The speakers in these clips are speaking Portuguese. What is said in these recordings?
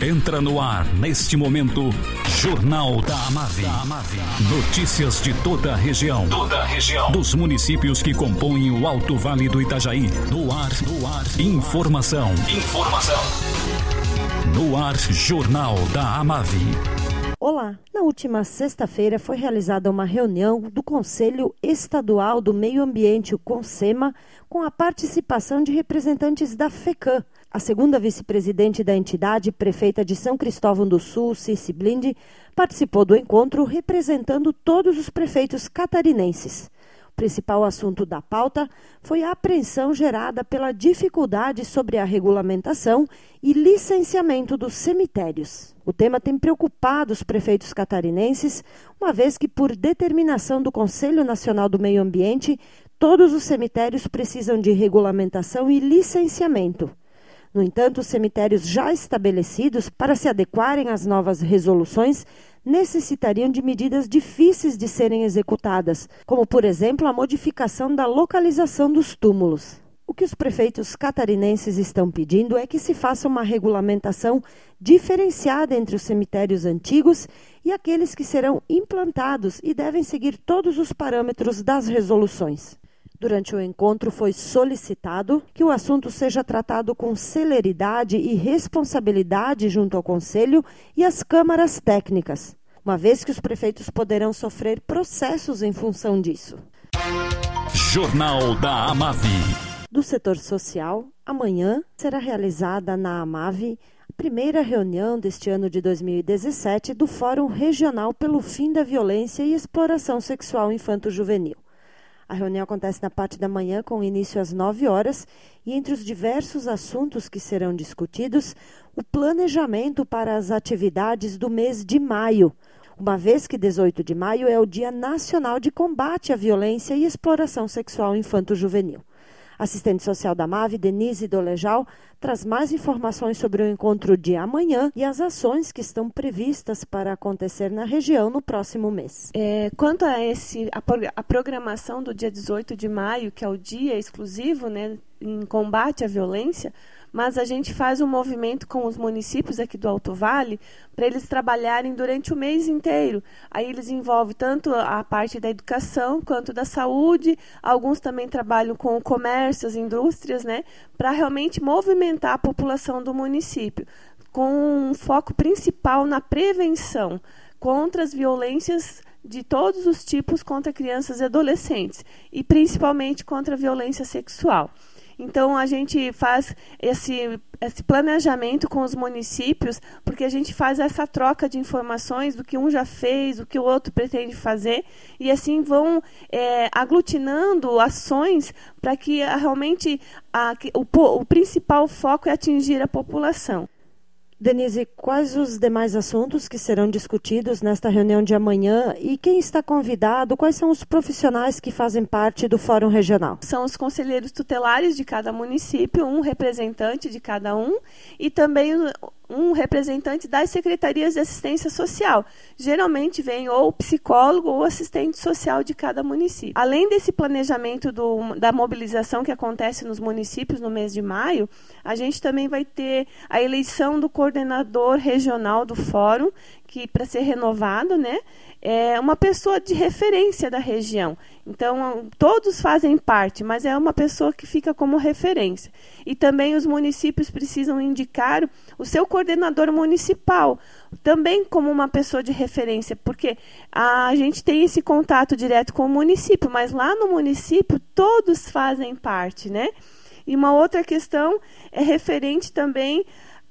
Entra no ar, neste momento, Jornal da Amave. Notícias de toda a região. Dos municípios que compõem o Alto Vale do Itajaí. No ar. Informação. No ar, Jornal da Amave. Olá, na última sexta-feira foi realizada uma reunião do Conselho Estadual do Meio Ambiente, o CONSEMA, com a participação de representantes da FECAM. A segunda vice-presidente da entidade, prefeita de São Cristóvão do Sul, Cici Blindi, participou do encontro representando todos os prefeitos catarinenses. O principal assunto da pauta foi a apreensão gerada pela dificuldade sobre a regulamentação e licenciamento dos cemitérios. O tema tem preocupado os prefeitos catarinenses, uma vez que, por determinação do Conselho Nacional do Meio Ambiente, todos os cemitérios precisam de regulamentação e licenciamento. No entanto, os cemitérios já estabelecidos, para se adequarem às novas resoluções, necessitariam de medidas difíceis de serem executadas, como, por exemplo, a modificação da localização dos túmulos. O que os prefeitos catarinenses estão pedindo é que se faça uma regulamentação diferenciada entre os cemitérios antigos e aqueles que serão implantados e devem seguir todos os parâmetros das resoluções. Durante o encontro foi solicitado que o assunto seja tratado com celeridade e responsabilidade junto ao Conselho e às câmaras técnicas, uma vez que os prefeitos poderão sofrer processos em função disso. Jornal da Amave. Do setor social, amanhã será realizada na Amave a primeira reunião deste ano de 2017 do Fórum Regional pelo Fim da Violência e Exploração Sexual Infanto-Juvenil. A reunião acontece na parte da manhã, com início às 9 horas, e entre os diversos assuntos que serão discutidos, o planejamento para as atividades do mês de maio, uma vez que 18 de maio é o Dia Nacional de Combate à Violência e Exploração Sexual Infanto-Juvenil. Assistente social da Amave, Denise Dolejal, traz mais informações sobre o encontro de amanhã e as ações que estão previstas para acontecer na região no próximo mês. Quanto a programação do dia 18 de maio, que é o dia exclusivo, né, em combate à violência, mas a gente faz um movimento com os municípios aqui do Alto Vale para eles trabalharem durante o mês inteiro. Aí eles envolvem tanto a parte da educação quanto da saúde. Alguns também trabalham com o comércio, as indústrias, né, para realmente movimentar a população do município, com um foco principal na prevenção contra as violências de todos os tipos contra crianças e adolescentes, e principalmente contra a violência sexual. Então, a gente faz esse planejamento com os municípios, porque a gente faz essa troca de informações do que um já fez, o que o outro pretende fazer, e assim vão aglutinando ações para que realmente o principal foco é atingir a população. Denise, quais os demais assuntos que serão discutidos nesta reunião de amanhã e quem está convidado? Quais são os profissionais que fazem parte do Fórum Regional? São os conselheiros tutelares de cada município, um representante de cada um e também um representante das secretarias de assistência social. Geralmente vem ou o psicólogo ou assistente social de cada município. Além desse planejamento da mobilização que acontece nos municípios no mês de maio, a gente também vai ter a eleição do coordenador regional do fórum, que para ser renovado, né, é uma pessoa de referência da região. Então, todos fazem parte, mas é uma pessoa que fica como referência. E também os municípios precisam indicar o seu coordenador municipal, também como uma pessoa de referência, porque a gente tem esse contato direto com o município, mas lá no município todos fazem parte, né? E uma outra questão é referente também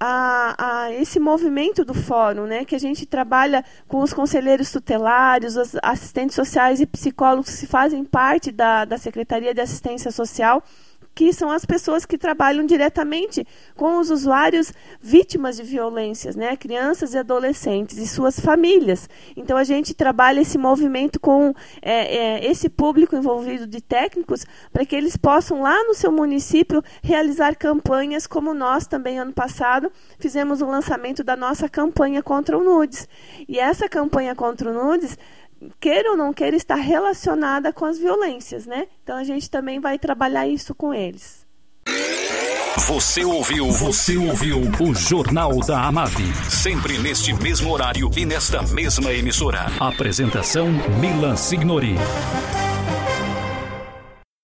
a esse movimento do fórum, né, que a gente trabalha com os conselheiros tutelares, os assistentes sociais e psicólogos que fazem parte da Secretaria de Assistência Social, que são as pessoas que trabalham diretamente com os usuários vítimas de violências, né, crianças e adolescentes e suas famílias. Então, a gente trabalha esse movimento com esse público envolvido de técnicos para que eles possam, lá no seu município, realizar campanhas, como nós também, ano passado, fizemos o lançamento da nossa campanha contra o nudes. E essa campanha contra o nudes, queira ou não queira, está relacionada com as violências, né? Então, a gente também vai trabalhar isso com eles. Você ouviu o Jornal da Amave. Sempre neste mesmo horário e nesta mesma emissora. Apresentação Milan Signori.